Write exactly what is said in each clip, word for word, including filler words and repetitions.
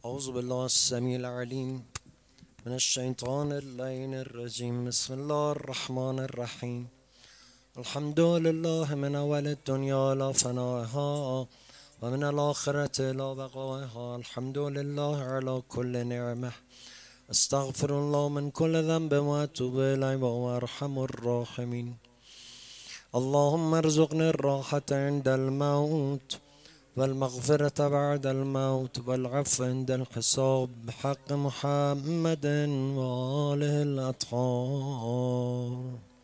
أعوذ بالله السميع العليم من الشيطان اللعين الرجيم. بسم الله الرحمن الرحيم. الحمد لله من أول الدنيا إلى فنائها ومن الآخرة إلى بقائها. الحمد لله على كل نعمة. استغفر الله من كل ذنب وأتوب إليه وهو أرحم الراحمين. اللهم ارزقني الراحة عند الموت والمغفرة بعد الموت والعفو عند الحساب بحق محمد وآله الأطهار.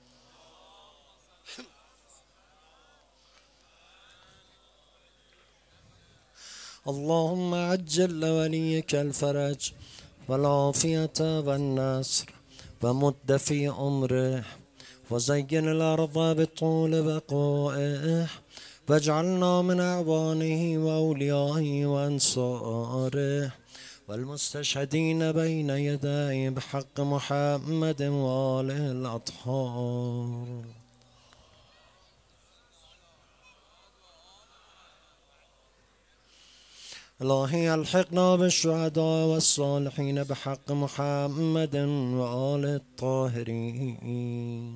اللهم عجل لوليك الفرج والعافية والنصر ومد في عمره وزين الأرض بطول بقائه واجعلنا من أعوانه وأوليائه وأنصاره والمستشهدين بين يديه بحق محمد وآله الأطهار. إلهي الحقنا بالشهداء والصالحين بحق محمد وآله الطاهرين.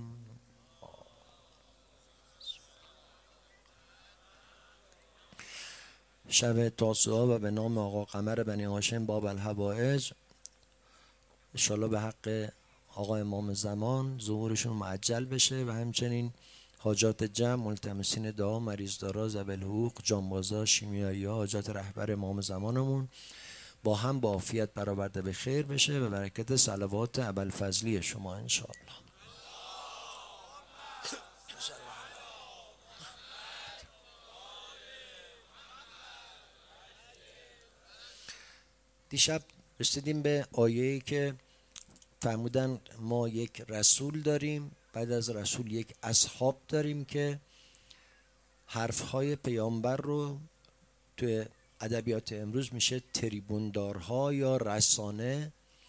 شب تاسوعا و به نام آقا قمر بنی هاشم باب الحوائج، انشالله به حق آقا امام زمان ظهورشون معجل بشه و همچنین حاجات جمع، ملتمسین دعا، مریض دارا، ذوی الحقوق، جانبازا، شیمیایی ها، حاجات رهبر امام زمانمون با هم با عافیت برآورده به خیر بشه و برکت صلوات ابوالفضلی شما انشاءالله. دیشب رسیدیم به آیه‌ای که فرمودن ما یک رسول داریم، بعد از رسول یک اصحاب داریم که حرفهای پیامبر رو توی ادبیات امروز میشه تریبوندارها یا رسانه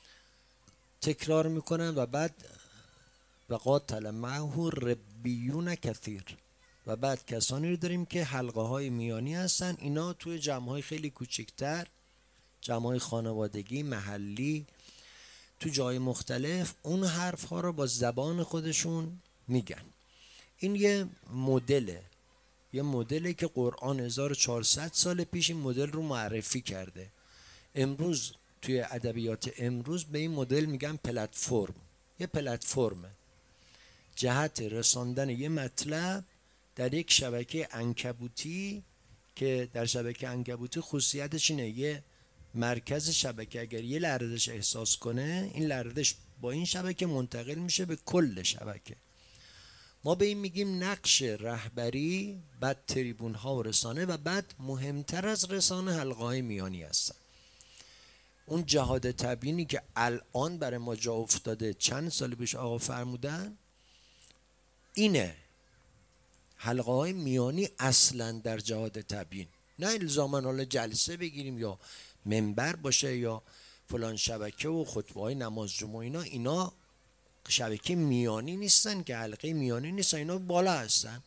تکرار میکنن و بعد و قاتل معه ربیون کثیر و بعد کسانی رو داریم که حلقه های میانی هستن. اینا توی جمع های خیلی کوچکتر، جمع های خانوادگی، محلی، تو جای مختلف اون حرف ها رو با زبان خودشون میگن. این یه مدله، یه مدلی که قرآن هزار و چهارصد سال پیش این مدل رو معرفی کرده. امروز توی ادبیات امروز به این مدل میگن پلتفرم. یه پلتفرمه، جهت رساندن یه مطلب در یک شبکه عنکبوتی که در شبکه عنکبوتی خصوصیتش اینه یه مرکز شبکه اگر یه لرزش احساس کنه، این لرزش با این شبکه منتقل میشه به کل شبکه. ما به این میگیم نقش رهبری، بعد تریبون ها و رسانه و بعد مهمتر از رسانه حلقه های میانی هستن. اون جهاد تبیینی که الان برای ما جا افتاده چند سال پیش آقا فرمودن اینه. حلقه های میانی اصلا در جهاد تبیین، نه الزاما حالا جلسه بگیریم یا منبر باشه یا فلان شبکه و خطبه های نماز جمعه، اینا اینا شبکه میانی نیستن که حلقه میانی نیستن، اینا بالا هستن.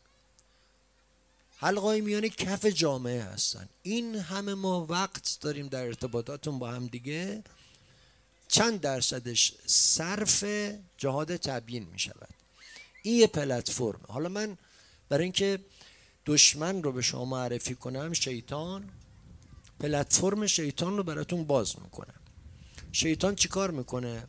حلقه های میانی کف جامعه هستن. این همه ما وقت داریم در ارتباطاتون با هم دیگه، چند درصدش صرف جهاد تبیین می شود. این یه پلتفرم. حالا من برای اینکه دشمن رو به شما معرفی کنم، شیطان، پلتفرم شیطان رو براتون باز میکنه. شیطان چی کار میکنه؟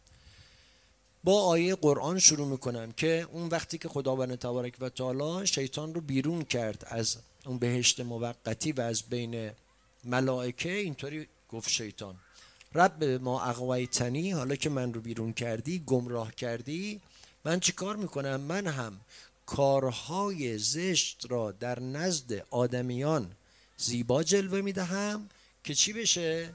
با آیه قرآن شروع میکنم که اون وقتی که خداوند تبارک و تعالی شیطان رو بیرون کرد از اون بهشت موقتی و از بین ملائکه، اینطوری گفت شیطان رب ما اغویتنی، حالا که من رو بیرون کردی، گمراه کردی، من چی کار میکنم؟ من هم کارهای زشت را در نزد آدمیان زیبا جلوه میدهم که چی بشه؟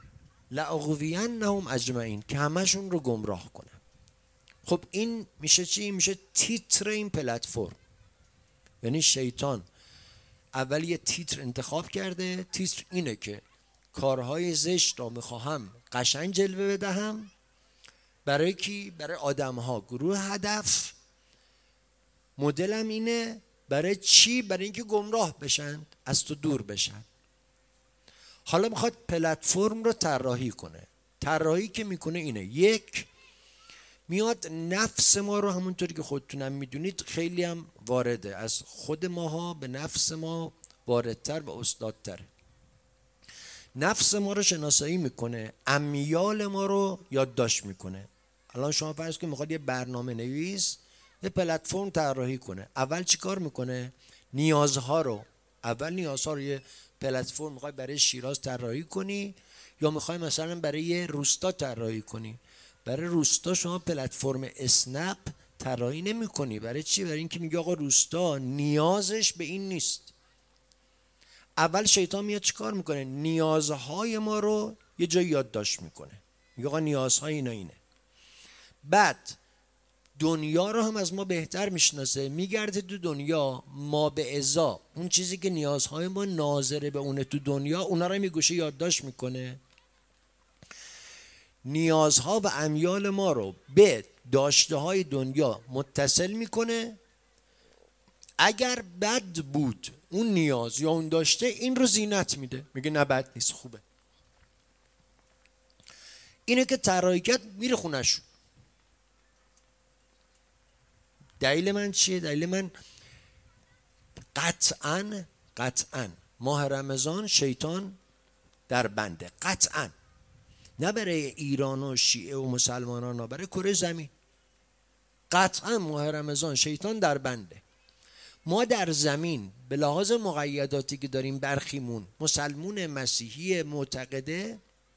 لأغوینهم اجمعین، که همشون رو گمراه کنم. خب این میشه چی؟ میشه تیتر این پلتفرم. یعنی شیطان اول یه تیتر انتخاب کرده. تیتر اینه که کارهای زشت را میخواهم قشنگ جلوه بدهم. برای کی؟ برای آدم ها، گروه هدف. مدلم اینه. برای چی؟ برای اینکه گمراه بشن، از تو دور بشن. حالا میخواد پلتفرم رو طراحی کنه. طراحی که میکنه اینه، یک میاد نفس ما رو، همونطوری که خودتونم میدونید خیلی هم وارده، از خود ماها به نفس ما واردتر و استادتره. نفس ما رو شناسایی میکنه، امیال ما رو یادداشت میکنه. الان شما فرض کنید میخواد یه برنامه نویس یه پلتفرم طراحی کنه، اول چی کار میکنه؟ نیازها رو، اول نیازها رو، یه پلتفرم میخوای برای شیراز طراحی کنی یا میخوای مثلا برای یه روستا طراحی کنی، برای روستا شما پلتفرم اسنپ طراحی نمی‌کنی. برای چی؟ برای اینکه میگه آقا روستا نیازش به این نیست. اول شیطان میاد چیکار میکنه؟ نیازهای ما رو یه جای یادداشت میکنه، میگه آقا نیازهای اینا اینه. بعد دنیا رو هم از ما بهتر میشناسه، میگرده تو دنیا ما به ازا اون چیزی که نیازهای ما ناظره به اونه تو دنیا، اونا رو میگوشه یادداشت میکنه. نیازها و امیال ما رو به داشته های دنیا متصل میکنه. اگر بد بود اون نیاز یا اون داشته، این رو زینت میده، میگه نه بد نیست، خوبه. اینه که طراحی کرد، میره خونه‌شون. دلیل من چیه؟ دلیل من قطعاً قطعاً ماه رمضان شیطان در بنده، قطعاً. نه برای ایران و شیعه و مسلمانان، برای کره زمین قطعا ماه رمضان شیطان در بنده. ما در زمین به لحاظ مقیداتی که داریم، برخیمون مسلمون مسیحی معتقده،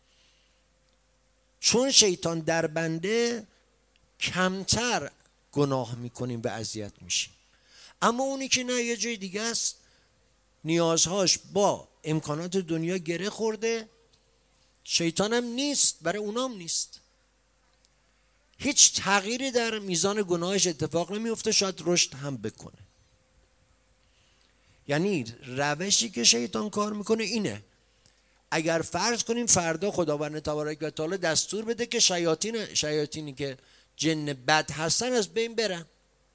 چون شیطان در بنده کمتر گناه میکنیم و اذیت میشیم. اما اونی که نه، یه جای دیگه است، نیازهاش با امکانات دنیا گره خورده، شیطان هم نیست، برای اونام نیست، هیچ تغییری در میزان گناهش اتفاق نمیفته، شاید رشد هم بکنه. یعنی روشی که شیطان کار میکنه اینه، اگر فرض کنیم فردا خداوند تبارک و تعالی دستور بده که شیاطین شیاطینی که جن بد هستن از بین برن،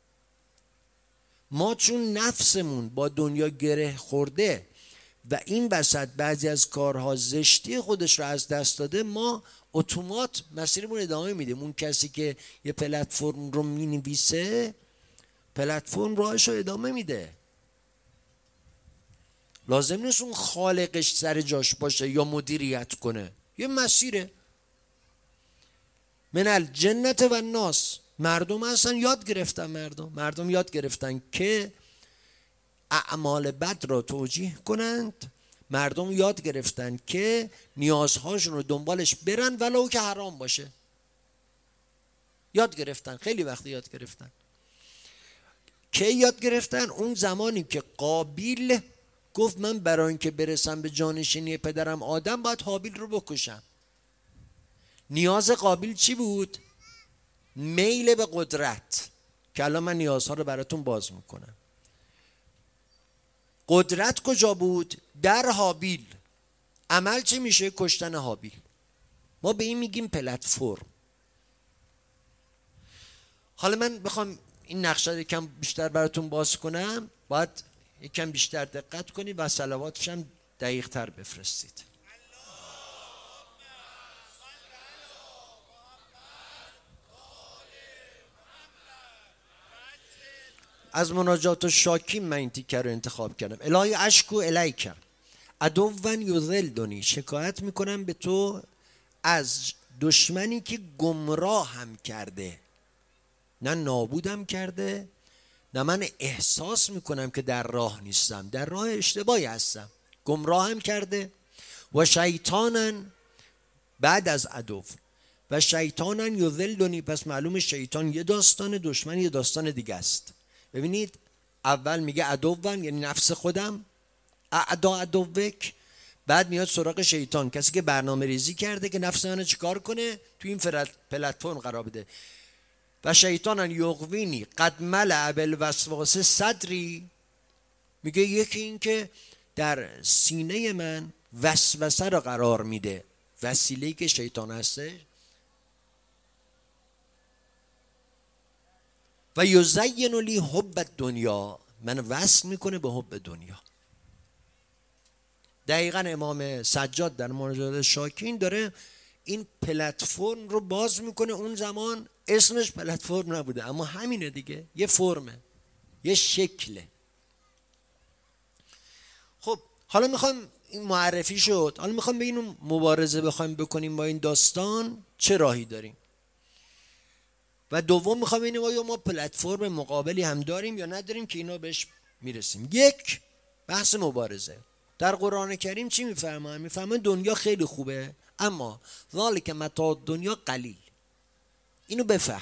ما چون نفسمون با دنیا گره خورده و این وسط بعضی از کارها زشتی خودش رو از دست داده، ما اتومات مسیرمون ادامه میدیم. اون کسی که یه پلتفرم رو مینویسه، پلتفرم راهش رو ادامه میده، لازم نیست اون خالقش سر جاش باشه یا مدیریت کنه، یه مسیره. من الجنت و الناس، مردم هستن یاد گرفتن، مردم مردم یاد گرفتن که اعمال بد را توجیه کنند، مردم یاد گرفتن که نیازهاشون رو دنبالش برن ولو که حرام باشه. یاد گرفتن، خیلی وقت یاد گرفتن. که یاد گرفتن اون زمانی که قابیل گفت من برای اینکه برسم به جانشینی پدرم آدم باید حابیل رو بکشم. نیاز قابیل چی بود؟ میل به قدرت، که الان من نیازها رو براتون باز میکنم. قدرت کجا بود؟ در حابیل. عمل چی میشه؟ کشتن حابیل. ما به این میگیم پلتفرم. حالا من بخوام این نقشه رو یکم بیشتر براتون باز کنم، باید یکم بیشتر دقت کنید و صلواتش هم دقیق تر بفرستید. از مناجات و شاکی من این تیکه رو انتخاب کردم. الهی اشکو الیکم عدوًا یضلنی، شکایت میکنم به تو از دشمنی که گمراه هم کرده، نه نابودم کرده، نه من احساس میکنم که در راه نیستم، در راه اشتباهی هستم، گمراه هم کرده. و شیطانن، بعد از عدو، و شیطانن یضلنی، پس معلوم شیطان یه داستان، دشمن یه داستان دیگه است. ببینید اول میگه عدوً یعنی نفس خودم، اعدا عدوک، بعد میاد سراغ شیطان، کسی که برنامه ریزی کرده که نفس منو چیکار کنه، تو این پلتفرم قرار بده. و شیطانن یغوینی قد ملأ بالوسواس صدری، میگه یکی این که در سینه من وسوسه را قرار میده، وسیله‌ای که شیطان هسته. و یزین لی حب الدنیا، من وصل میکنه به حب دنیا. دقیقا امام سجاد در مناجات شاکین داره این پلتفرم رو باز میکنه. اون زمان اسمش پلتفرم نبوده، اما همینه دیگه، یه فرمه، یه شکله. خب حالا میخوایم این معرفی شد، حالا میخوایم ببینیم مبارزه بخوایم بکنیم با این داستان چه راهی داریم، و دوم میخوایم ببینیم آیا ما پلتفرم مقابلی هم داریم یا نداریم که اینا بهش میرسیم. یک، بحث مبارزه. در قرآن کریم چی میفهمن؟ میفهمن دنیا خیلی خوبه، اما ذالک متاع دنیا قلیل. اینو بفهم،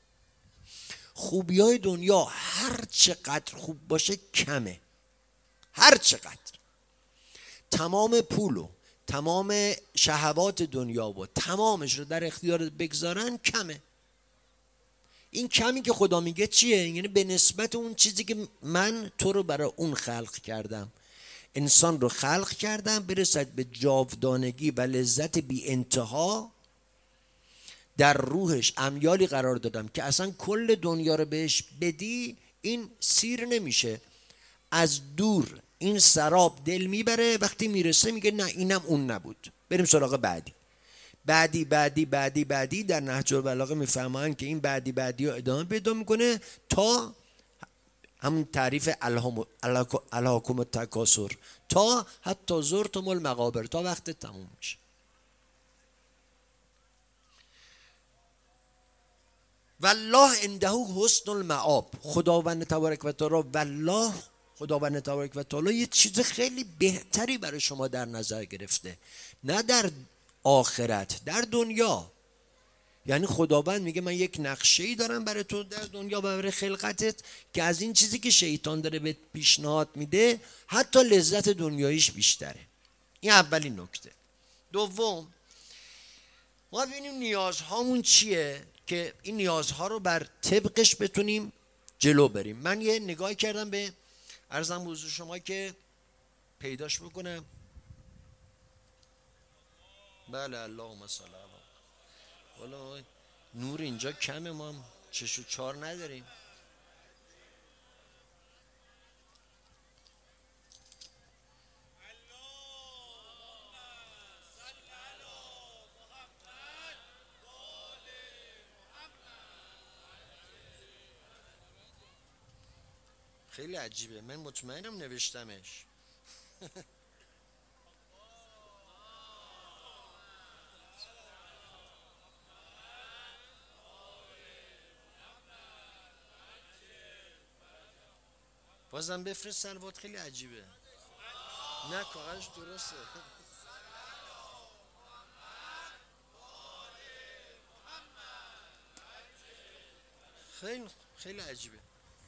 خوبی های دنیا هر چقدر خوب باشه کمه، هر چقدر. تمام پولو، تمام شهوات دنیا و تمامش رو در اختیار بگذارن کمه. این کمی که خدا میگه چیه؟ یعنی به نسبت اون چیزی که من تو رو برای اون خلق کردم، انسان رو خلق کردم برسد به جاودانگی و لذت بی انتها، در روحش امیالی قرار دادم که اصلا کل دنیا رو بهش بدی این سیر نمیشه. از دور این سراب دل میبره، وقتی میرسه میگه نه اینم اون نبود، بریم سراغ بعدی. بعدی بعدی بعدی بعدی در نهج البلاغه میفهمن که این بعدی بعدی رو ادامه پیدا میکنه تا همون تعریف الهاکم التکاثر، تا حتی زرتم المقابر، تا وقت تموم میشه. والله عنده حسن المآب. خداوند تبارک و تعالی، والله خداوند تبارک و تعالی یه چیز خیلی بهتری برای شما در نظر گرفته، نه در آخرت، در دنیا. یعنی خداوند میگه من یک نقشه‌ای دارم برای تو در دنیا و برای خلقتت که از این چیزی که شیطان داره به پیشنهاد میده حتی لذت دنیاییش بیشتره. این اولین نکته. دوم، ما ببینیم نیازهامون چیه که این نیازها رو بر طبقش بتونیم جلو بریم. من یه نگاه کردم به عرضم حضور شما که پیداش بکنم. بله، اللهم صل علی. والا نور اینجا کمه، ما هم چش و چار نداریم. خیلی عجیبه، من مطمئنم نوشتمش. بازم بفرست سلوات، خیلی عجیبه. نه کاغذش درسته. خیلی خیلی عجیبه.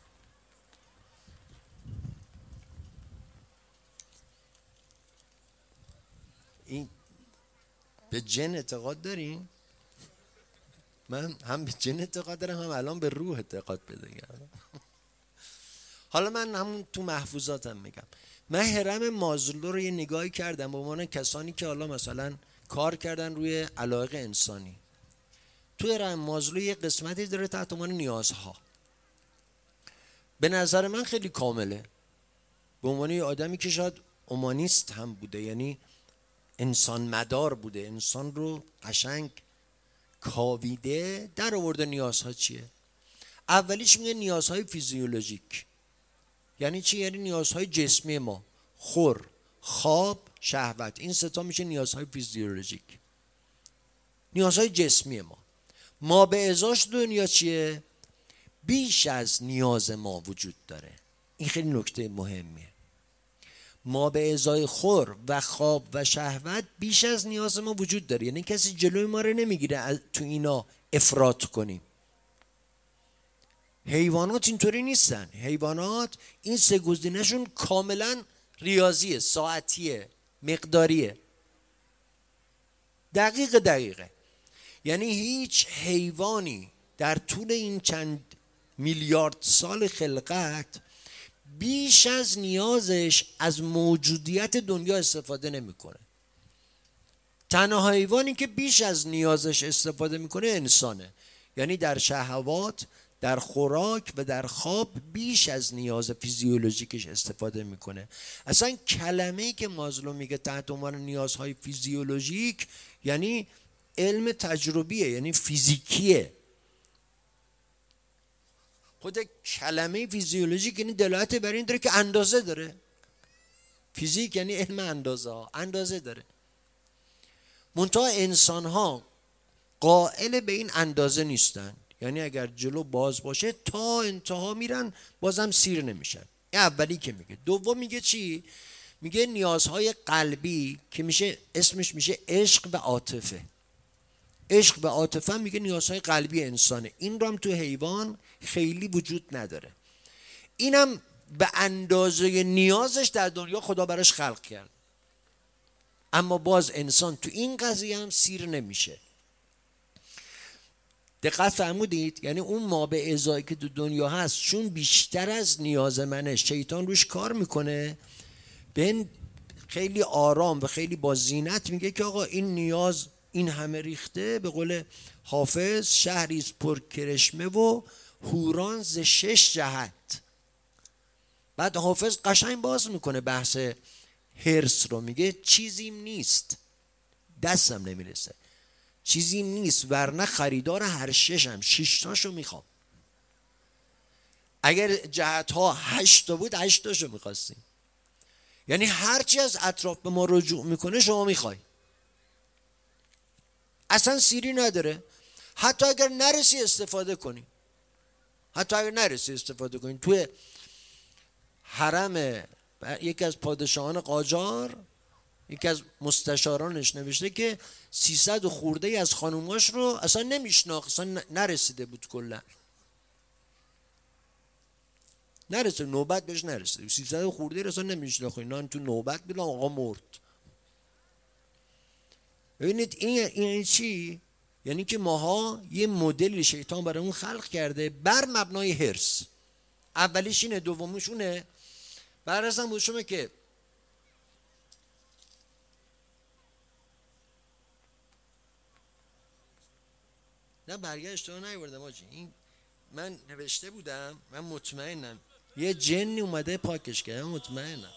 این به جن اعتقاد داریم؟ من هم به جن اعتقاد دارم، هم الان به روح اعتقاد پیدا کردم. حالا من همون تو محفوظاتم میگم. من هرم مازلو رو یه نگاهی کردم به عنوان کسانی که حالا مثلا کار کردن روی علایق انسانی. تو هرم مازلو یه قسمتی داره تحت عنوان نیازها. به نظر من خیلی کامله، به عنوان یه آدمی که شاید اومانیست هم بوده، یعنی انسان مدار بوده، انسان رو قشنگ کاویده در آورده. نیازها چیه؟ اولیش میگه نیازهای فیزیولوژیک. یعنی چی؟ یعنی نیازهای جسمی ما، خور، خواب، شهوت. این سه تا میشه نیازهای فیزیولوژیک، نیازهای جسمی ما. ما به ازاش دنیا چیه؟ بیش از نیاز ما وجود داره. این خیلی نکته مهمیه. ما به ازای خور و خواب و شهوت بیش از نیاز ما وجود داره. یعنی کسی جلوی ما رو نمیگیره تو اینا افراط کنیم. حیوانات اینطوری نیستن. حیوانات این سه گزینه‌شون کاملا ریاضیه، ساعتیه، مقداریه، دقیق دقیقه. یعنی هیچ حیوانی در طول این چند میلیارد سال خلقت بیش از نیازش از موجودیت دنیا استفاده نمیکنه. تنها حیوانی که بیش از نیازش استفاده میکنه انسانه. یعنی در شهوات در خوراک و در خواب بیش از نیاز فیزیولوژیکش استفاده میکنه. اصلا کلمه‌ای که مازلو میگه تحت عنوان نیازهای فیزیولوژیک یعنی علم تجربیه، یعنی فیزیکیه. خود کلمه فیزیولوژیک یعنی دلالت بر این داره که اندازه داره. فیزیک یعنی علم اندازه ها، اندازه داره. منتها انسان ها قائل به این اندازه نیستن، یعنی اگر جلو باز باشه تا انتها میرن بازم سیر نمیشن. این اولی که میگه. دوم میگه چی؟ میگه نیازهای قلبی که میشه اسمش میشه عشق و عاطفه. عشق و عاطفه میگه نیازهای قلبی انسانه. این رو هم تو حیوان خیلی وجود نداره. اینم به اندازه نیازش در دنیا خدا براش خلق کرد، اما باز انسان تو این قضیه هم سیر نمیشه. دقت فرمودید؟ یعنی اون ما به ازایی که تو دنیا هست چون بیشتر از نیاز منه، شیطان روش کار میکنه. به خیلی آرام و خیلی با زینت میگه که آقا این نیاز این همه ریخته. به قول حافظ شهریست پر کرشمه و هوران ز شش جهت. بعد حافظ قشنگ باز میکنه بحث هرس رو، میگه چیزیم نیست دستم نمیرسه، چیزیم نیست ورنه خریدار هر ششم، ششتاشو میخوام. اگر جهت ها هشتا بود هشتاشو میخواستیم. یعنی هرچی از اطراف به ما رجوع میکنه شما میخوای، اصلا سیری نداره. حتی اگر نرسی استفاده کنی، حتی اگر نرسی استفاده کنی. توی حرم یکی از پادشاهان قاجار یکی از مستشارانش نوشته که سیصد و خورده ای از خانوماش رو اصلا نمیشناخت، اصلا نرسیده بود، کلا نرسیده، نوبت بهش نرسیده. سیصد و خورده ای اصلا نمیشناخت، اینا تو نوبت بودن آقا مرد. ببینید این این چی؟ یعنی که ماها یه مدل شیطان برای اون خلق کرده بر مبنای هرس. اولیش اینه، دومیش اونه. بعد از هم بودشمه که نه برگشت تو نیوردم آجی، این من نوشته بودم، من مطمئنم یه جنی اومده پاکش کرده، مطمئنم.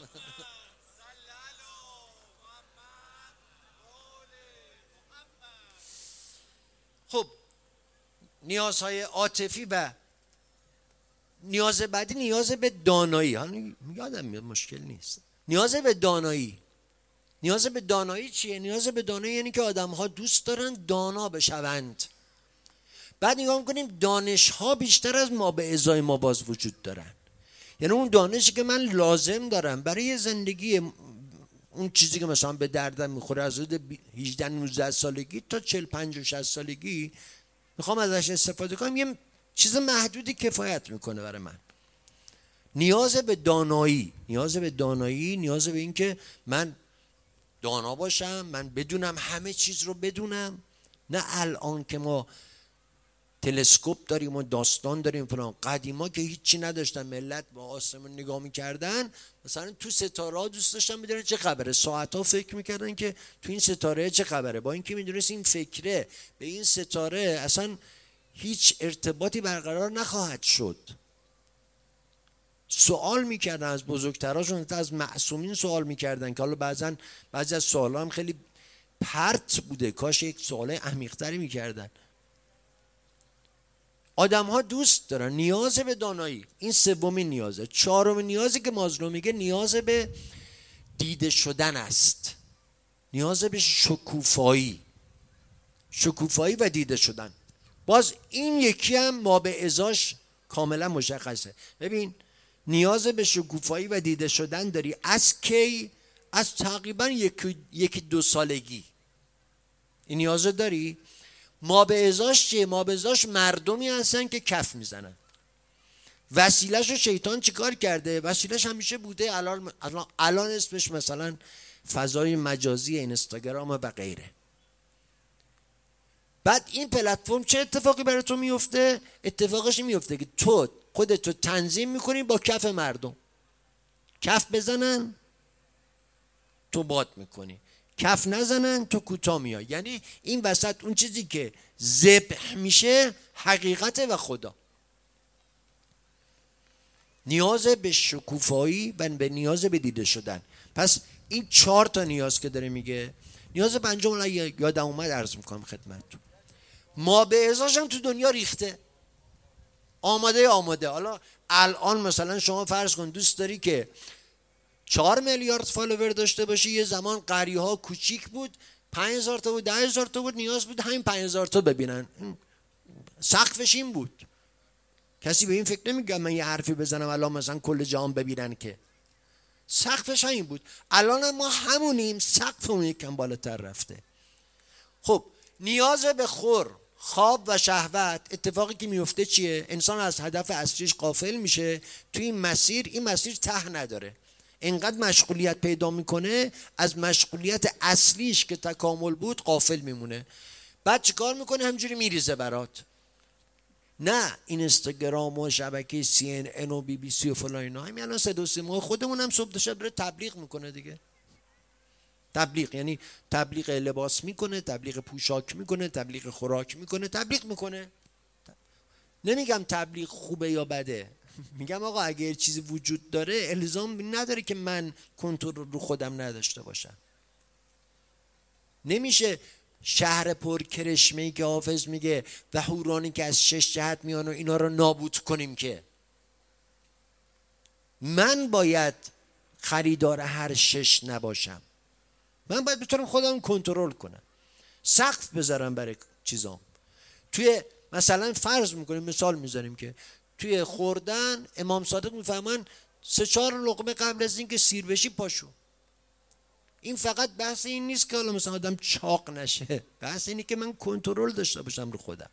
خب نیازهای عاطفی و نیاز بعدی نیاز به دانایی. حالا یادم میاد مشکل نیست. نیاز به دانایی. نیاز به دانایی چیه؟ نیاز به دانایی یعنی که آدم ها دوست دارن دانا بشوند. بعد نگاه میکنیم دانش ها بیشتر از ما به ازای ما باز وجود دارن. یعنی اون دانشی که من لازم دارم برای زندگی، اون چیزی که مثلا به دردم میخوره از حدود هجده نوزده سالگی تا چهل پنجاه شصت سالگی میخوام ازش استفاده کنم، یه چیز محدودی کفایت میکنه برای من. نیاز به دانایی، نیاز به دانایی، نیاز به این که من دانا باشم، من بدونم همه چیز رو بدونم. نه الان که ما تلسکوپ داریم و داستان داریم فلان. قدیما که هیچی نداشتن، ملت با آسمون نگاه میکردن، مثلا تو ستاره ها دوست داشتن میدونن چه خبره، ساعت ها فکر میکردن که تو این ستاره چه خبره، با اینکه میدونست این فکره به این ستاره اصلا هیچ ارتباطی برقرار نخواهد شد. سوال میکردن از بزرگتراشون، از معصومین سوال میکردن که حالا بعضن بعضی از سوالا هم خیلی پرت بوده، کاش یک سوال عمیق‌تری میکردن. آدم ها دوست دارن نیاز به دانایی. این سومین نیازه. چهارمین نیازی که مازلو میگه نیاز به دیده شدن است. نیاز به شکوفایی. شکوفایی و دیده شدن. باز این یکی هم ما به ازاش کاملا مشخصه. ببین نیاز به شکوفایی و دیده شدن داری از کی؟ از تقریبا یکی, یکی دو سالگی این نیاز داری. ما به ازاش چیه؟ ما به ازاش مردمی هستن که کف میزنن. وسیله‌شو شیطان چیکار کرده؟ وسیله‌ش همیشه بوده، الان الان, الان اسمش مثلا فضای مجازی اینستاگرام و غیره. بعد این پلتفرم چه اتفاقی برای تو میفته؟ اتفاقش میفته که تو خودتو تنظیم میکنی با کف مردم. کف بزنن تو باد میکنی، کف نزنن تو کوتاه میای. یعنی این وسط اون چیزی که ذبح میشه حقیقت و خدا. نیاز به شکوفایی و به نیاز به دیده شدن. پس این چهار تا نیاز که داره میگه. نیاز پنجم رو یادم اومد عرض میکنم خدمتتون. ما به ازاش هم تو دنیا ریخته، آماده آماده. حالا الان مثلا شما فرض کن دوست داری که چهار میلیارد فالوور داشته باشی، یه زمان قریه ها کوچیک بود، پنج هزار تا بود، ده هزار تا بود، نیاز بود همین پنج هزار تا ببینن، سقفش این بود. کسی به این فکر نمیگه من یه حرفی بزنم الان مثلا کل جهان ببینن، که سقفش همین بود. الان ما همونیم، سقفمون یکم بالاتر رفته. خب نیاز به خور، خواب و شهوت، اتفاقی که میفته چیه؟ انسان از هدف اصلیش غافل میشه، توی این مسیر این مسیر ته نداره، اینقدر مشغولیت پیدا میکنه از مشغولیت اصلیش که تکامل بود غافل میمونه. بعد چیکار میکنه؟ همجوری میریزه برات. نه این اینستاگرام و شبکه سی ان ان و بی بی سی و فلان اینا، همین الان صدا و سیما خودمون هم صبح تا شب داره تبلیغ میکنه دیگه. تبلیغ یعنی تبلیغ لباس میکنه، تبلیغ پوشاک میکنه، تبلیغ خوراک میکنه، تبلیغ میکنه. نمیگم تبلیغ خوبه یا بده، میگم آقا اگه چیزی وجود داره الزام نداره که من کنترل رو خودم نداشته باشم. نمیشه شهر پر کرشمه‌ای که حافظ میگه و حورانی که از شش جهت میان و اینا رو نابود کنیم، که من باید خریدار هر شش نباشم. من باید بتونم خودم کنترل کنم، سقف بذارم برای چیزام. توی مثلا فرض میکنیم، مثال میذاریم که توی خوردن امام صادق میفهمن سه چهار لقمه قبل از اینکه سیر بشی پاشو. این فقط بحث این نیست که حالا مثلا آدم چاق نشه، بحث اینه که من کنترل داشته باشم رو خودم.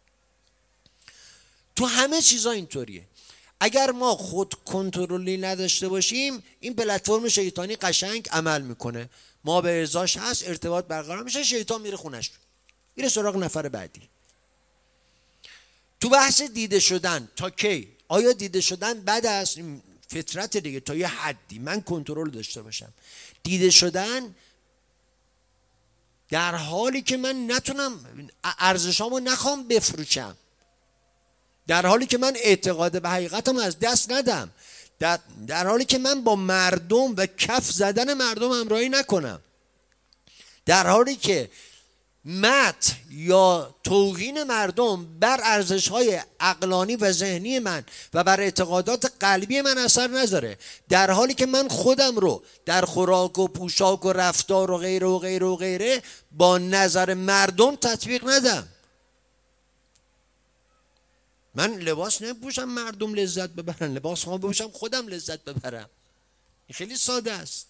تو همه چیزا اینطوریه. اگر ما خود کنترلی نداشته باشیم این پلتفرم شیطانی قشنگ عمل میکنه، ما به ارزاش هست، ارتباط برقرار میشه، شیطان میره خونش، میره سراغ نفر بعدی. تو بحث دیده شدن تا کی؟ آیا دیده شدن بد است؟ فطرت دیگه، تا یه حدی من کنترل داشته باشم. دیده شدن در حالی که من نتونم ارزشامو نخوام بفروشم، در حالی که من اعتقاد به حقیقتم از دست ندم، در, در حالی که من با مردم و کف زدن مردم همراهی نکنم، در حالی که مت یا توهین مردم بر ارزش‌های عقلانی و ذهنی من و بر اعتقادات قلبی من اثر نذاره، در حالی که من خودم رو در خوراک و پوشاک و رفتار و غیره و غیره و غیره با نظر مردم تطبیق ندم. من لباس نپوشم مردم لذت ببرن، لباس خواهم بپوشم خودم لذت ببرم. این خیلی ساده است.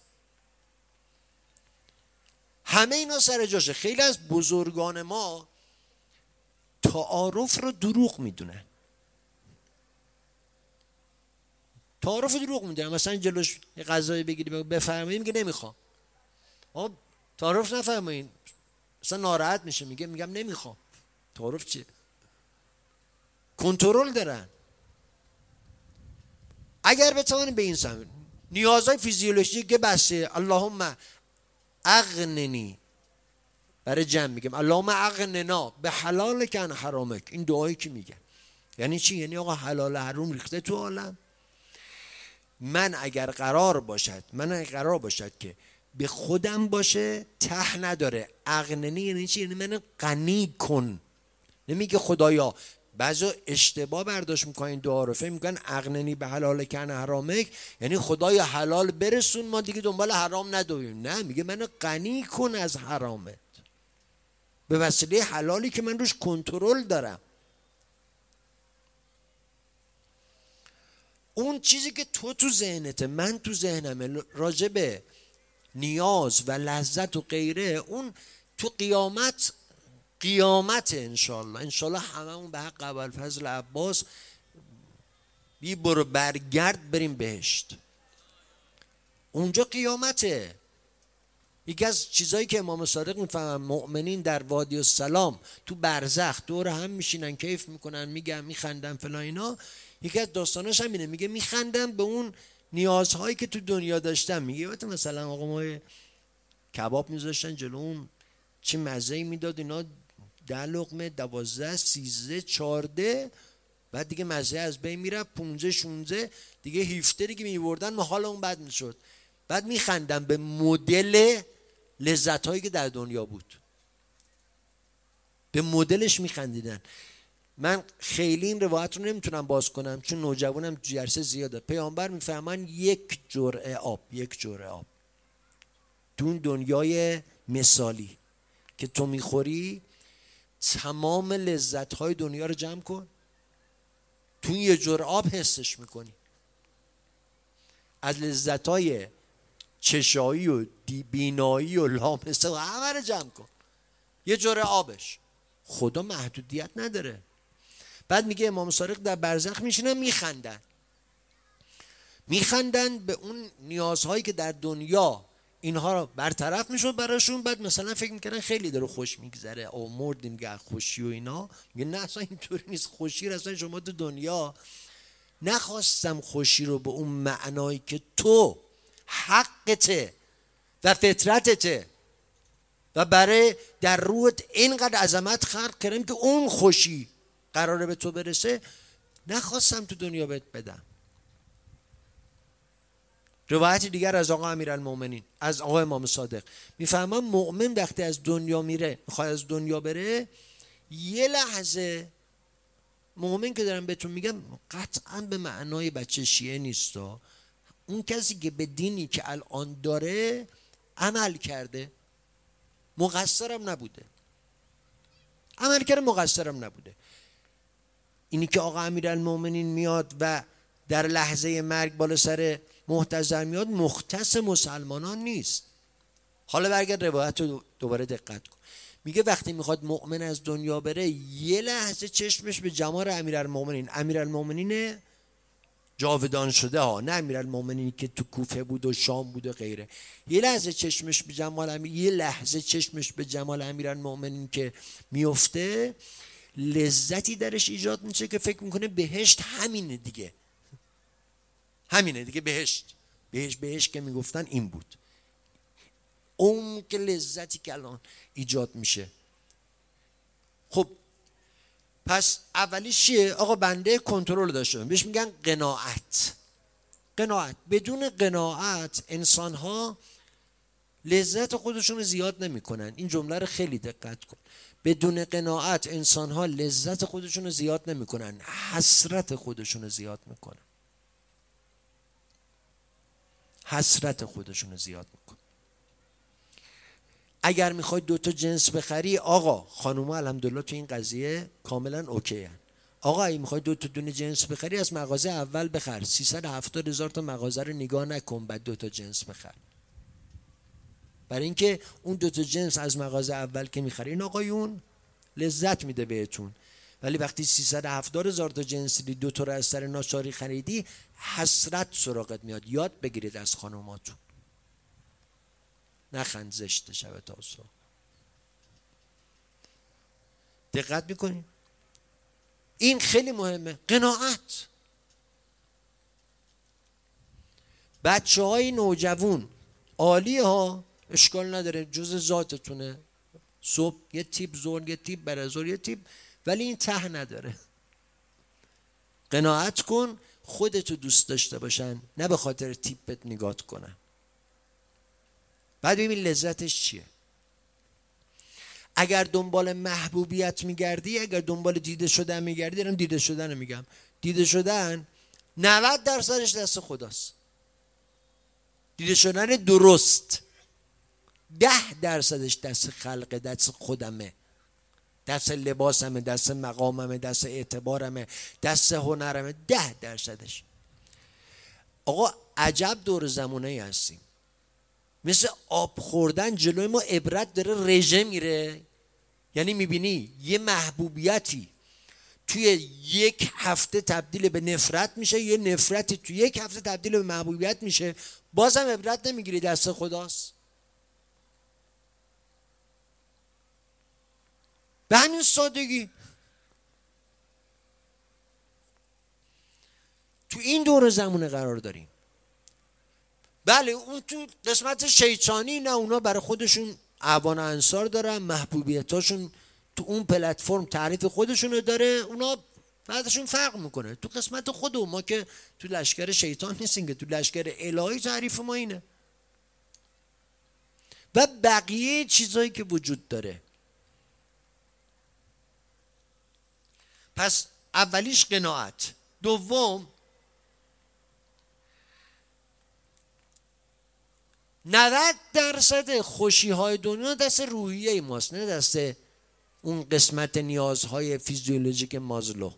همه اینا سر جاشه. خیلی از بزرگان ما تعارف رو دروغ میدونن، تعارف رو دروغ میدونن. مثلا جلوش یه غذایی بگیری بفرمایید میگه نمیخوام. آقا تعارف نفرمایید، مثلا ناراحت میشه، میگه میگم نمیخوام. تعارف چیه؟ کنترل دارن. اگر بتوانیم به این سمت نیازهای فیزیولوژیک که بسته، اللهم اغننی، برای جمع میگم اللهم اغننا به حلال کن حرامک، این دعایی که میگم یعنی چی؟ یعنی آقا حلال حرام ریخته تو عالم. من اگر قرار باشد من اگر قرار باشد که به خودم باشه ته نداره. اغننی یعنی چی؟ یعنی من غنی کن. نمیگه خدایا، بعضی اشتباه برداشت میکنن این دعا رو، فکر میکنن اغننی به حلال کن حرامک یعنی خدایا حلال برسون ما دیگه دنبال حرام ندویم. نه، میگه منو غنی کن از حرامت به وسیله حلالی که من روش کنترل دارم. اون چیزی که تو تو ذهنته، من تو ذهنمه، راجع به نیاز و لذت و غیره، اون تو قیامت قیامت انشالله انشالله هممون به حق ابوالفضل عباس بی برو برگرد بریم بهشت. اونجا قیامته. یکی از چیزایی که امام صادق میفهمن مؤمنین در وادی السلام تو برزخ دور هم میشینن، کیف میکنن، میگن میخندن فلان اینا، یکی از داستاناش همینه، میگه میخندن به اون نیازهایی که تو دنیا داشتن. میگه مثلا آقا ما کباب میذاشتن جلوم، چه مزه‌ای میداد، اینا ده لقمه، دوازده، سیزده، چارده، بعد دیگه مزه از بین میرفت. پونزده شونزده دیگه هفته دیگه میبردن ما حال اون بد میشد. بعد میخندم به مدل لذت هایی که در دنیا بود، به مدلش میخندیدن. من خیلی این روایت رو نمیتونم باز کنم چون نوجوانم جرسه زیاده. پیامبر میفهمن یک جرعه آب، یک جرعه آب تو اون دنیای مثالی که تو میخوری تمام لذت های دنیا رو جمع کن، تو این یه جرعه آب حسش میکنی. از لذت های چشایی و بینایی و لامسه و همه رو جمع کن، یه جرعه آبش. خدا محدودیت نداره. بعد میگه امام صادق در برزخ میشینن میخندن، میخندن به اون نیازهایی که در دنیا اینها رو برطرف میشد براشون. بعد مثلا فکر میکردن خیلی داره خوش میگذره او مردیم که خوشی و اینا. میگه نه اصلا اینطوری نیست. خوشی رو اصلا شما تو دنیا نخواستم خوشی رو به اون معنایی که تو حقته و فطرتته و برای در روحت اینقدر عظمت خلق کردم که اون خوشی قراره به تو برسه، نخواستم تو دنیا بهت بدم. روایت دیگر از آقا امیرالمومنین، از آقا امام صادق، میفهمم مؤمن وقتی از دنیا میره، میخواد از دنیا بره، یه لحظه مؤمن که دارم بهتون میگم قطعا به معنای بچه شیعه نیستا، اون کسی که به دینی که الان داره عمل کرده، مقصرم نبوده، عمل کرده مقصرم نبوده. اینی که آقا امیرالمومنین میاد و در لحظه مرگ بالا سر محتضر میاد مختص مسلمانان نیست. حالا برگرد روایت رو دوباره دقت کن. میگه وقتی میخواد مؤمن از دنیا بره یه لحظه چشمش به جمال امیرالمومنین، امیرالمومنین جاودان شده ها، نه امیرالمومنینی که تو کوفه بود و شام بود و غیره. یه لحظه چشمش به جمال امیر، یه لحظه چشمش به جمال امیرالمومنین که میفته، لذتی درش ایجاد میشه که فکر میکنه بهشت همینه دیگه، همینه دیگه بهشت. بهشت بهشت که میگفتن این بود. اون که لذتی که الان ایجاد میشه. خب پس اولیش چیه؟ آقا بنده کنترل داشته باشه، بهش میگن قناعت. قناعت. بدون قناعت انسان ها لذت خودشون رو زیاد نمیکنن. این جمله رو خیلی دقت کن. بدون قناعت انسان ها لذت خودشون رو زیاد نمیکنن، حسرت خودشون رو زیاد میکنن. حسرت خودشون رو زیاد میکنن. اگر میخوای دوتا جنس بخری، آقا خانوما الحمدلله تو این قضیه کاملا اوکی هن. آقا اگه میخوای دوتا دونه جنس بخری از مغازه اول بخر، سیصد و هفتاد هزار تا مغازه رو نگاه نکن بعد دوتا جنس بخر. برای اینکه اون دوتا جنس از مغازه اول که میخرین آقایون لذت میده بهتون، ولی وقتی سیصد و هفتاد هزار تا جنس دی دوتا رو از سر ناچاری خریدی حسرت سراغت میاد. یاد بگیرید از خانوماتون. نخند زشته شب تا صبح. دقت میکنین؟ این خیلی مهمه. قناعت. بچه های نوجوان عالی ها، اشکال نداره، جز ذاتتونه. صبح یه تیپ، ظهر یه تیپ، بعد از ظهر یه تیپ، ولی این ته نداره. قناعت کن خودتو دوست داشته باشن، نه به خاطر تیپت نگات کنن. بعد ببین لذتش چیه. اگر دنبال محبوبیت میگردی، اگر دنبال دیده شدن میگردی، دارم دیده شدن رو میگم، دیده شدن نود درصدش دست خداست. دیده شدن درست ده درصدش دست خلق، دست خودمه، دست لباسمه، دست مقاممه، دست اعتبارمه، دست هنرمه. ده درصدش. آقا عجب دور زمانه‌ای هستیم، مثل آب خوردن جلوی ما عبرت داره رژه میره. یعنی میبینی یه محبوبیتی توی یک هفته تبدیل به نفرت میشه، یه نفرتی توی یک هفته تبدیل به محبوبیت میشه، بازم عبرت نمیگیری، دست خداست. به همین سادگی. تو این دور زمونه قرار داریم. بله اون تو قسمت شیطانی، نه اونا برای خودشون اعوان انصار دارن، محبوبیتاشون تو اون پلتفرم تعریف خودشونو داره، اونا بعدشون فرق میکنه. تو قسمت خودمون، ما که تو لشکر شیطان نیستیم، که تو لشکر الهی تعریف ما اینه. و بقیه چیزایی که وجود داره. پس اولیش قناعت. دوم نود درصد خوشی های دنیا دست روحیه ماست، نه دست اون قسمت نیازهای فیزیولوژیک مازلو.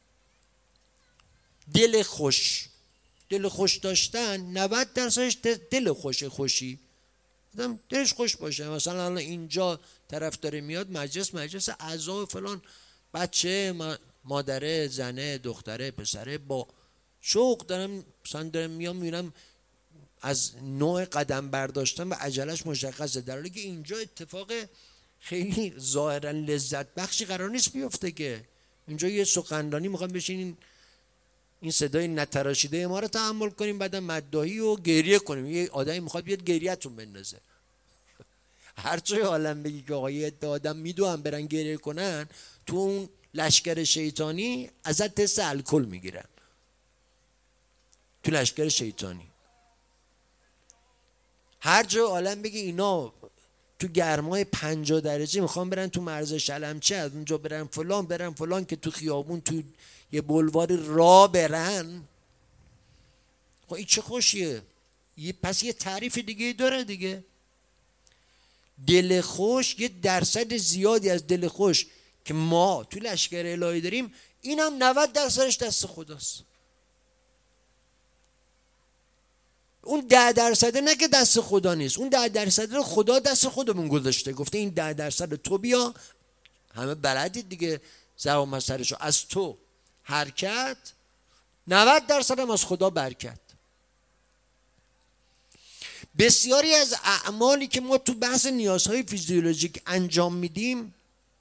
دل خوش، دل خوش داشتن نود درصدش دل خوش، خوشی آدم دلش خوش باشه. مثلا الان اینجا طرف داره میاد مجلس، مجلس اعضا فلان، بچه، مادره، زنه، دختره، پسره با شوق دارم مثلا دارم میام میبینم از نوع قدم برداشتن و عجلش مشخصه، در حالی که اینجا اتفاق خیلی ظاهرا لذت بخشی قرار نیست بیفته. که اینجا یه سخنرانی میخوام بشینین این صدای نتراشیده ما رو تحمل کنیم، بعدم مداحی و گریه کنیم. یه آدمی میخواد بیاد گریه‌تون بندازه. هر جای عالم بگی که آقا یه آدم میدوام برن گریه کنن، تو اون لشکر شیطانی ازت تست الکل میگیرن. تو لشکر شیطانی هر جای عالم بگی اینا تو گرمای پنجاه درجه میخوام برن تو مرز شلمچه، از اونجا برن فلان برن فلان، که تو خیابون تو یه بلوار را برن، خب این چه خوشیه. پس یه تعریف دیگه داره دیگه. دل خوش، یه درصد زیادی از دل خوش که ما تو لشکر الهی داریم، اینم نود درصدش دست خداست. اون ده درصده نه که دست خدا نیست، اون ده درصد رو خدا دست خودمون گذاشته، گفته این ده درصد تو بیا. همه بلدید دیگه ضرب مثلشو، از تو حرکت، نود درصد هم از خدا برکت. بسیاری از اعمالی که ما تو بحث نیازهای فیزیولوژیک انجام میدیم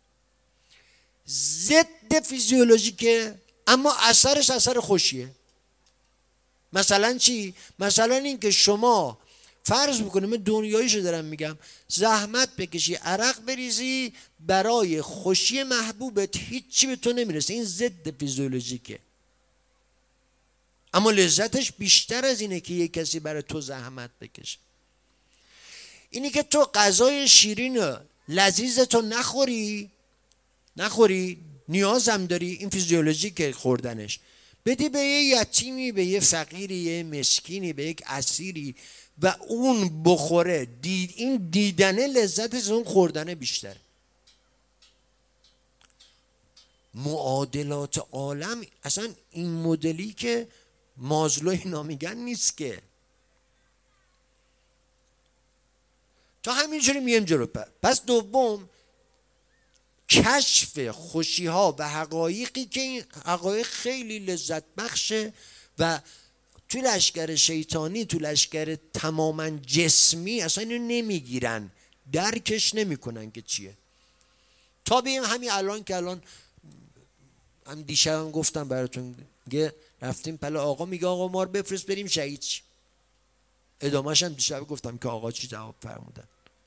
ضد فیزیولوژیکه، اما اثرش اثر خوشیه. مثلا چی؟ مثلا این که شما فرض میکنیم، دنیاییشو دارم میگم، زحمت بکشی، عرق بریزی برای خوشی محبوبت، هیچی به تو نمیرسه. این ضد فیزیولوژیکه، اما لذتش بیشتر از اینه که یک کسی برای تو زحمت بکشه. اینی که تو غذای شیرین لذیذ تو نخوری نخوری نیازم داری، این فیزیولوژیکه خوردنش، بدی به یه یتیمی، به یه فقیری، یه مسکینی، به یک اسیری و اون بخوره، دید این دیدنه لذتش اون خوردنه بیشتر. معادلات عالم اصلا این مدلی که مازلو اینا میگن نیست که. تا همینجوری مییم جلو. پس دوم کشف خوشی ها و حقایقی که این حقایق خیلی لذت بخشه و تو لشکر شیطانی، تو لشکر تماما جسمی اصلا اینو نمیگیرن، درکش نمیکنن که چیه. تا بیم همین الان که الان هم دیشب هم گفتم براتون، گه رفتیم پلا آقا میگه آقا ما رو بفرست بریم شهید چی. ادامهش هم دیشب گفتم که آقا چی جواب فرمودن.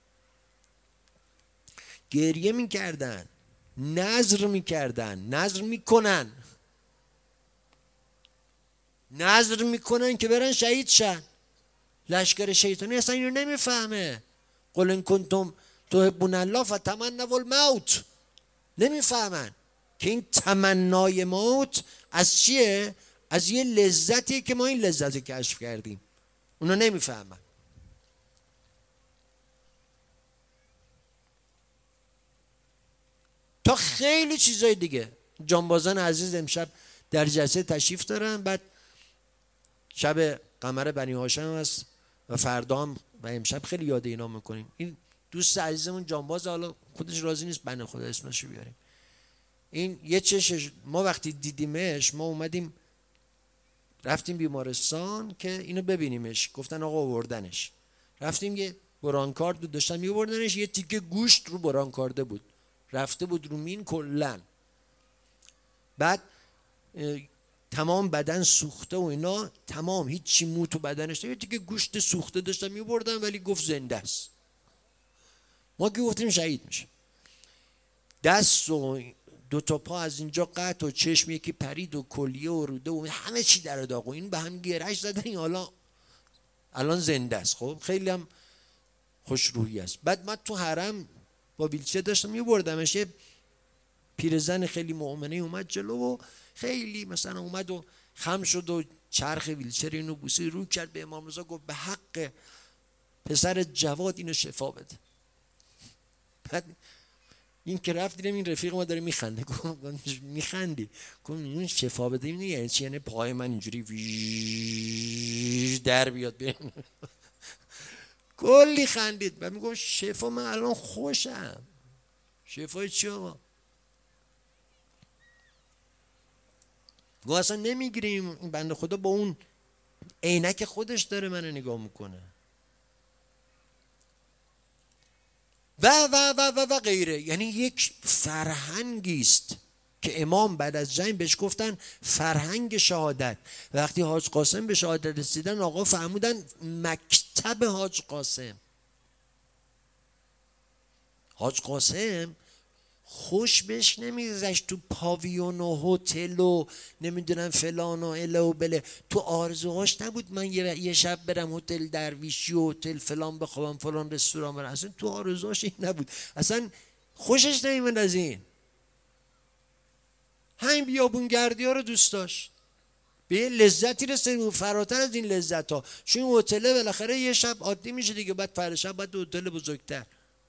گریه میکردن، نذر میکردن، نذر میکنن نذر میکنن که برن شهید شن. لشکر شیطانی اصلا اینو نمیفهمه. قل ان کنتم تحبون الله فتمنوا الموت. نمیفهمن که این تمنای موت از چیه؟ از یه لذتیه که ما این لذت رو کشف کردیم. اونا نمیفهمن. تا خیلی چیزای دیگه. جانبازان عزیز امشب در جلسه تشریف دارن، بعد شب قمر بنی هاشم هست و فردا هم و امشب خیلی یاد اینا میکنیم. این دوست عزیزمون جانباز، حالا خودش راضی نیست بنده خدا اسمشو بیاریم، این یه چشش ما وقتی دیدیمش ما اومدیم رفتیم بیمارستان که اینو ببینیمش، گفتن آقا آوردنش، رفتیم یه برانکارد داشتن میوردنش، یه تیکه گوشت رو برانکارده بود رفته بود رو مین کلن، بعد تمام بدن سوخته و اینا، تمام هیچی مو تو بدنش، یه تیکه گوشت سوخته داشتن میبردن ولی گفت زنده است. ما که گفتیم شهید میشه. دست و دو تا پا از اینجا قطع و چشم یکی پرید و کلیه و روده و همه چی در داغ و این به هم گرش زدن. این حالا الان زنده است. خب خیلی هم خوش روحی است. بعد من تو حرم با ویلچر داشتم میبردمش، یه پیرزن خیلی مؤمنه اومد جلو و خیلی مثلا اومد و خم شد و چرخ ویلچر اینو بوسی رو کرد به امام رضا، گفت به حق پسر جواد اینو شفا بده. بعد این که رفت دیدم این رفیق ما داره میخنده. میخندی؟ گفت این شفا بده این یعنی چی؟ یعنی پای من اینجوری ویژ در بیاد بین. کلی خندید. بعد میگم شفا من الان خوشم. شفای چی آقا؟ گفت اصلا نمیگیریم. این بنده خدا با اون عینک خودش داره منو نگاه میکنه و و و و و غیره. یعنی یک فرهنگی است که امام بعد از جنگ بهش گفتن فرهنگ شهادت. وقتی حاج قاسم به شهادت رسیدن آقا فهمودن مکتب حاج قاسم. حاج قاسم خوش بهش نمیگذشت تو پاویون و هتل و نمیدونم فلان و اله و بله. تو آرزوهاش نبود من یه, یه شب برم هتل درویشی و هتل فلان بخوابم فلان رستوران برم. اصلا تو آرزوهاش این نبود. اصلا خوشش نمیاد از این. همین بیابونگردی ها رو دوست داشت. به یه لذتی رسید فراتر از این لذت ها. چون این هتل بالاخره یه شب عادی میشه دیگه، بعد فردا شب بعد هتل بزرگتر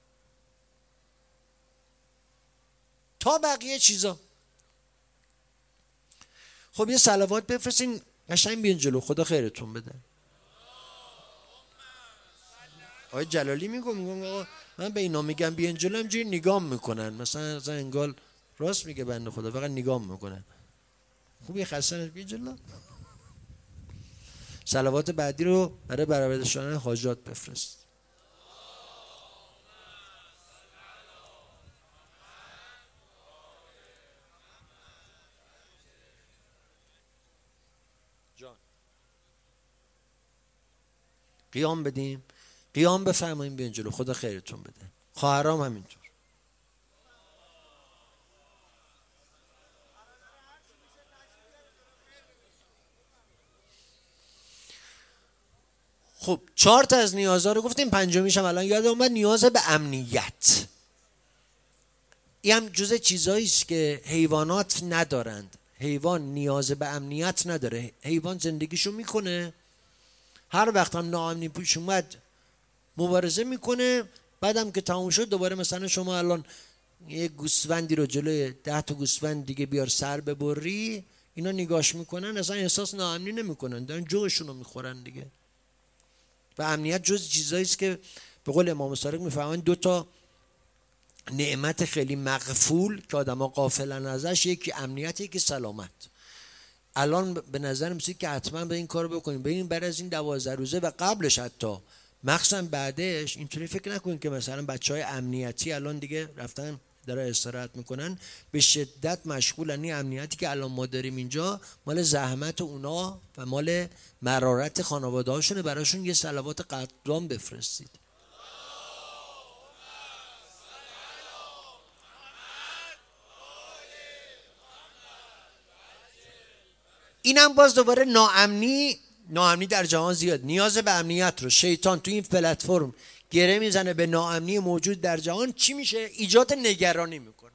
تا بقیه چیزا. خب یه صلوات بفرستین قشنگ بیان جلو. خدا خیرتون بده. آقای جلالی میگم میگم آقا من به اینا میگم بیان جلو همجوری نگام میکنن مثلا از انگال راست میگه بنده خدا فقط نگام میکنن. خوب یه خسته بیان جلو. صلوات بعدی رو برای برآورده شدن حاجات بفرست. قیام بدیم. قیام بفرماییم بیان جلو. خدا خیرتون بده. خواهرام همینطور. خب چهار تا از نیازها رو گفتیم. پنجمیش هم الان یاد اومد، نیاز به امنیت. این هم جزء چیزایی است که حیوانات ندارند. حیوان نیاز به امنیت نداره. حیوان زندگیشو میکنه، هر وقت هم ناامنی پیش اومد مبارزه میکنه، بعدم که تموم شد دوباره مثلا شما الان یه گوسفندی رو جلوی ده تا گوسفند دیگه بیار سر ببری، اینا نگاش میکنن اصلا احساس ناامنی نمیکنن، دارن جوشون رو میخورن دیگه. و امنیت جز چیزایی است که به قول امام صادق میفهمن دو تا نعمت خیلی مغفول که آدما غافلن ازش، یکی امنیت یکی سلامت. الان به نظر میاد که حتما به این کارو بکنیم. ببین بعد از این دوازده روزه و قبلش حتی مخصوصا بعدش اینطوری فکر نکنید که مثلا بچهای امنیتی الان دیگه رفتن داره استراحت میکنن، به شدت مشغولن. این امنیتی که الان ما داریم اینجا مال زحمت اونا و مال مرارت خانواده هاشونه. براشون یه صلوات قدردان بفرستید. اینم باز دوباره ناامنی ناامنی در جهان زیاد. نیاز به امنیت رو شیطان تو این پلتفرم گره میزنه به ناامنی موجود در جهان. چی میشه؟ ایجاد نگرانی میکنه.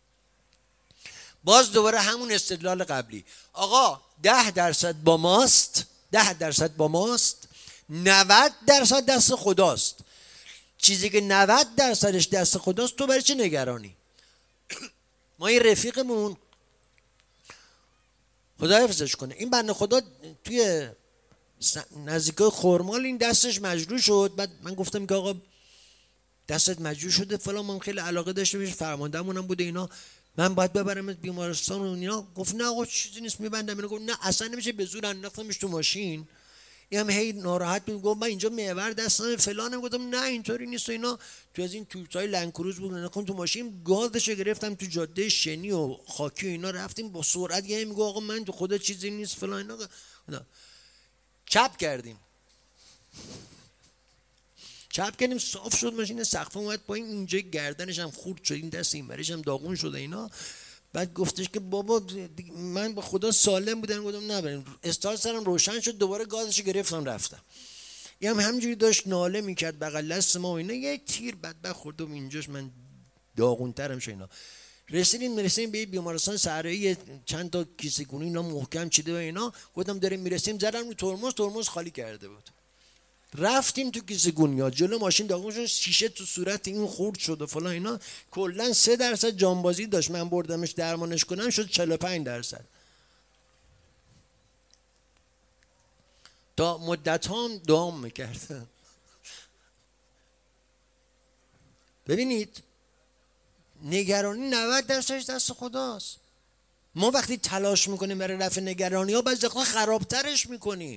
باز دوباره همون استدلال قبلی. آقا ده درصد با ماست، ده درصد با ماست، نود درصد دست خداست. چیزی که نود درصدش دست خداست تو برای چه نگرانی؟ ما یه رفیقمون خدا حفظش کنه، این بنده خدا توی نزدیکای خرمال این دستش مجروح شد. بعد من گفتم که آقا دستت مجروح شده فلان، من خیلی علاقه داشته بهش، فرماندهمون هم بوده اینا، من باید ببرمت بیمارستان و اینا. گفت نه آقا چیزی نیست میبندم. اینا گفت نه اصلا نمیشه، به زور انداختمش تو ماشین. این هم هی ناراحت بود، گفت من اینجا محور دستم فلانم. گفتم نه اینطوری نیست و اینا. تو از این توتای لنکروز بود نکن تو ماشین، گازش گرفتم تو جاده شنی و خاکی و اینا، رفتیم با سرعت. یه میگه آقا من تو خدا چیزی نیست فلان اینا. چپ کردیم چپ کردیم صاف شد ماشین، سقف اومد پایین، اینجا گردنش هم خورد شد، این دست این برش هم داغون شده اینا. بعد گفتش که بابا من با خدا سالم بودم. گفتم نه بریم. استار سرم روشن شد، دوباره گازشو گرفتم رفتم. این هم همینجوری داشت ناله میکرد بغل دست ما و اینا. یک تیر بدبخت خوردم اینجاش، من داغونترم شد اینا. رسیدیم رسیدیم به بیمارستان صحرایی، چند تا کیسه گونی اینا محکم چیده و اینا. گفتم داریم میرسیم، زدم رو ترمز، ترمز خالی کرده بود. رفتیم تو کیسه گونیا، جلو ماشین داغون شد، شیشه تو صورت این خورد شد و فلان اینا. کلا سه درصد جانبازی داشت. من بردمش درمانش کنم شد چهل و پنج درصد. تا مدت هم دام میکرد. ببینید نگرانی نود درصدش دست خداست. ما وقتی تلاش میکنیم برای رفع نگرانی ها، بعضی وقتا خرابترش میکنیم.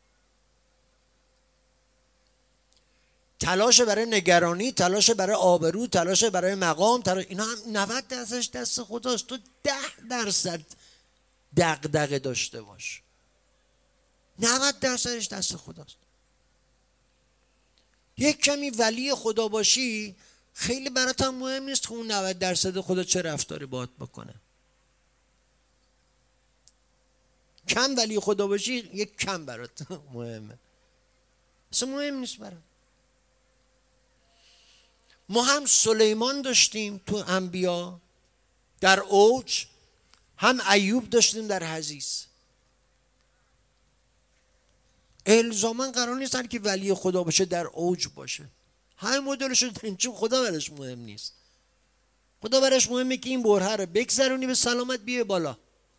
تلاش برای نگرانی، تلاش برای آبرو، تلاش برای مقام، تلاش اینا هم نود درصدش دست خداست. تو ده درصد دغدغه داشته باش، نود درصدش دست خداست. یک کمی ولی خدا باشی، خیلی برات هم مهم نیست که اون نود درصد خدا چه رفتاری باهات بکنه. کم ولی خدا باشی، یک کم برات مهمه، اصلا مهم نیست برات. ما هم سلیمان داشتیم تو انبیا در اوج، هم ایوب داشتیم در حضیض. الزاما قرار نیست که ولی خدا باشه در اوج باشه. همین مدلش رو داریم، چون خدا برش مهم نیست. خدا برش مهمه که این برهه رو بگذرونی به سلامت بیه بالا.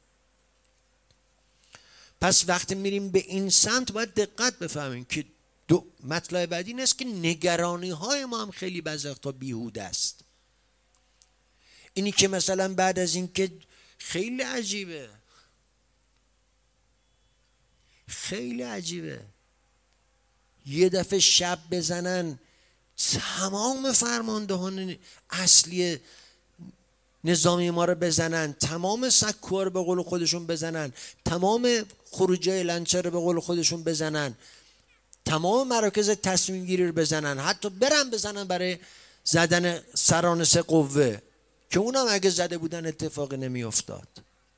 پس وقتی میریم به این سمت باید دقت بفهمیم که دو مطلب بعدی این است که نگرانی های ما هم خیلی بعضی وقتا بیهوده است. اینی که مثلا بعد از این که خیلی عجیبه، خیلی عجیبه یه دفعه شب بزنن تمام فرماندهان اصلی نظامی ما رو بزنن، تمام سکوها رو به قول خودشون بزنن، تمام خروجای لنچه رو به قول خودشون بزنن، تمام مراکز تصمیم گیری رو بزنن، حتی برن بزنن برای زدن سران سه قوه که اونم اگه زده بودن اتفاقی نمی افتاد.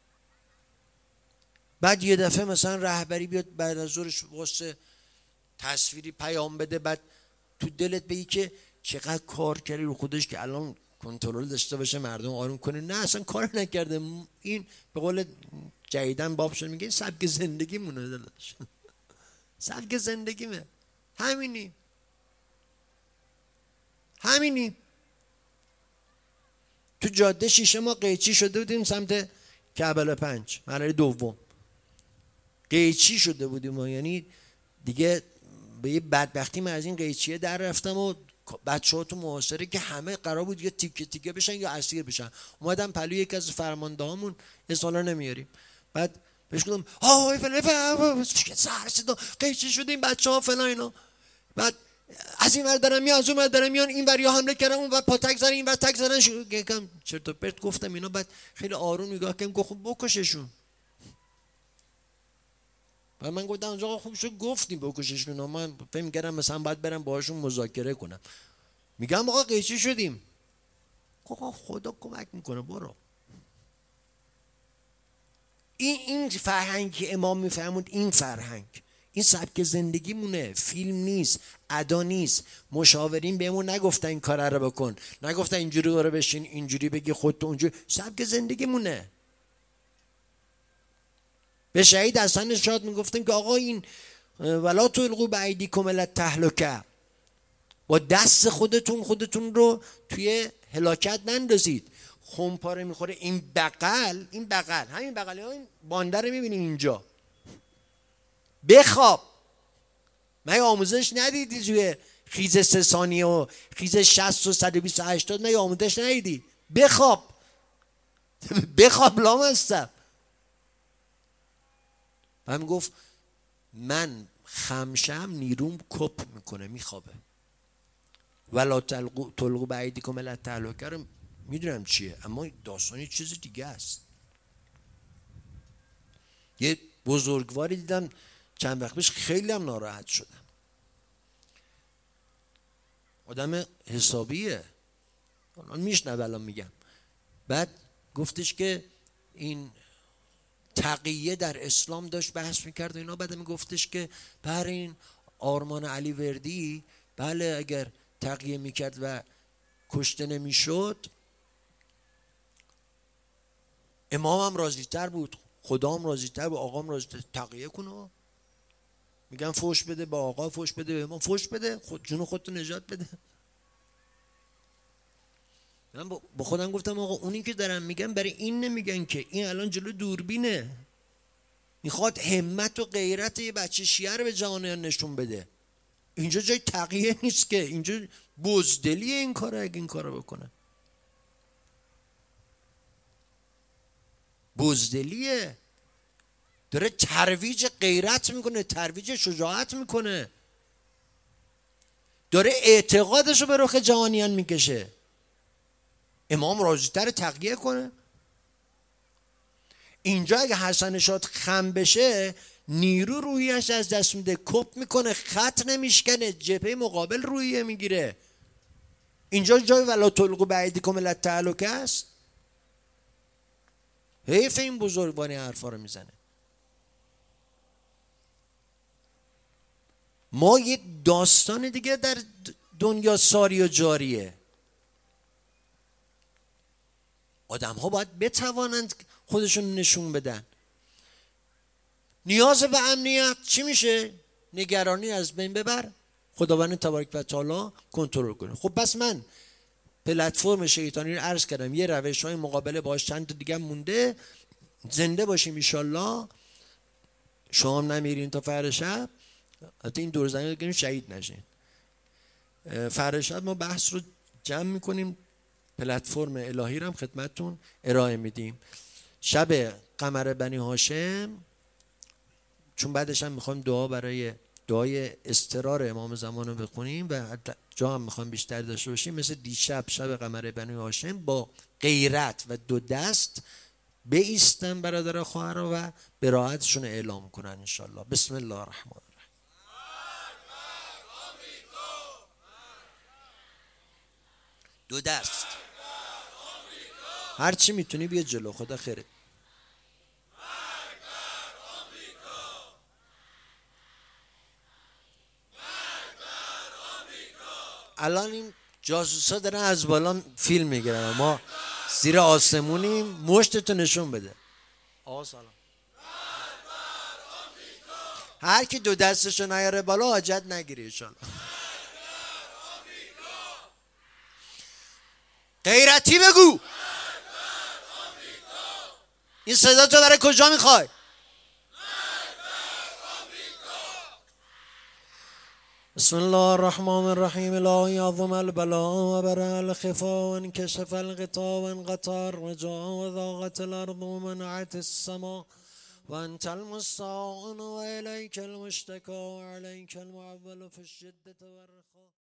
بعد یه دفعه مثلا رهبری بیاد بعد از ظهرش واسه تصویری پیام بده، بعد تو دلت بگی که چقدر کار کردی رو خودش که الان کنترل داشته باشه مردم آروم کنه. نه اصلا کار نکرده. این به قول جدیدن باب شد میگه سبک زندگی مونه دلش. سبک زندگیمه، همینی همینی تو جاده شیشه ما قیچی شده بودیم سمت کربلا پنج مرحله دوم، قیچی شده بودیم ما. یعنی دیگه به یه بدبختی من از این قیچیه در رفتم و بچه ها تو محاصره که همه قرار بود یا تیکه تیکه بشن یا اسیر بشن. اومدم پلوی یکی از فرمانده هامون، اصلا نمیاریم، بعد بهش گفتم آهای فلان فلان سر صدا قیچی شده این بچه ها فلان اینا. بعد از این ور دارم میان، از اون ور دارم میان، این ور یا حمله کردن اون ور پا تک زدن، این ور تک زدن، یکم چرت و پرت گفتم اینا. بعد خیلی آروم نگاه کردم گفت خب بکششون. و من گفتم آقا خوب شد گفتیم بکششون. من فکر می‌کردم مثلا باید برم باهاشون مذاکره کنم. میگم آقا قیچی شدیم. آقا خدا کمک میکنه برو. این این فرهنگ که امام میفهموند، این فرهنگ، این سبک زندگی مونه، فیلم نیست، ادا نیست. مشاورین بهمون نگفتن این کار رو بکن، نگفتن اینجوری برو بشین، اینجوری بگی خودت اونجوری. سبک زندگی مونه. به شهید حسن شاد میگفتن که آقا این ولا تلقوا بایدیکم الی التهلکه، با دست خودتون خودتون رو توی هلاکت نندازید. خمپاره میخوره این بغل، این بغل همین بغلی ها، این بانده رو میبینیم اینجا. بخواب. من آموزش ندیدی توی خیز سه ثانیه و خیز شصت و صد و بیست و هشتاد؟ من آموزش ندیدی؟ بخواب. بخواب لامصب. من گفت من خمشم نیروم کپ میکنه میخوابه. ولا تلقوا بایدیکم الی التهلکه رو میدونم چیه، اما داستانی چیز دیگه است. یه بزرگواری دیدم چند وقت پیش، خیلی هم ناراحت شدم. آدم حسابیه، الان میشنوه الان میگم. بعد گفتش که این تقیه در اسلام داشت بحث میکرد و اینا. بعد میگفتش که بر این آرمان علی وردی بله اگر تقیه میکرد و کشته نمیشد امامم راضی تر بود، خدام راضی تر بود، آقام راضی تر. تقیه کنه، میگن فوش بده با آقا، فوش بده به امام، فوش بده، خود جون خودتو نجات بده. من با خودم گفتم آقا اونی که دارن میگن برای این نمیگن که این الان جلو دوربینه، میخواد همت و غیرت یه بچه شیعه رو به جهانیان نشون بده. اینجا جای تقیه نیست که، اینجا بزدلیه این کاره اگه این کارو بکنه، بزدلیه. داره ترویج غیرت میکنه، ترویج شجاعت میکنه، داره اعتقادشو به رخ جهانیان میکشه. امام راضی‌تر تقیه کنه. اینجا اگه حسن شاد خم بشه نیرو رویش از دست میده، کپ میکنه، خط نمیشکنه، جبهه مقابل رویه میگیره. اینجا جای ولا تلقوا بایدیکم الی التهلکه است. حیف این بزرگواری حرفا رو میزنه. ما یه داستان دیگه در دنیا ساری و جاریه. آدم ها باید بتوانند خودشون نشون بدن. نیاز به امنیت چی میشه؟ نگرانی از بین ببر، خداوند تبارک و تعالی کنترل کنه. خب پس من پلتفرم شیطانی رو عرض کردم، یه روش های مقابله باش چند دیگه مونده. زنده باشیم انشالله. شما هم نمیرین تا فردا شب، حتی این دور زنگ رو شهید نشین. فردا شب ما بحث رو جمع میکنیم، پلتفرم الهی رو هم خدمتتون ارائه میدیم. شب قمر بنی هاشم، چون بعدش هم میخوایم دعا برای دعای استقرار امام زمان رو بخونیم و جا هم میخوایم بیشتر داشته باشیم، مثل دیشب شب قمر بنی هاشم با غیرت و دو دست بایستن برادر خواهرها و براءتشون اعلام کنن انشالله. بسم الله الرحمن الرحیم. دو دست هر چی میتونی بیا جلو، خدا خیرت. الان این جاسوسا دارن از بالا فیلم میگیرن، ما زیر آسمونیم، مشتتو نشون بده. آقا سلام. هر کی دو دستشو نیاره بالا حاجت نگیری انشالله. غیرتی بگو. این صدا تو برای کجا میخوای؟ بسم الله الرحمن الرحیم. الهی عظم البلا و برا الخفا و انکشف الغطا و انقطر و جا و ضاقت الارض و منعت السما و انت المستعان و الیک المشتکا و علیک المعول فی الشدة و الرخا.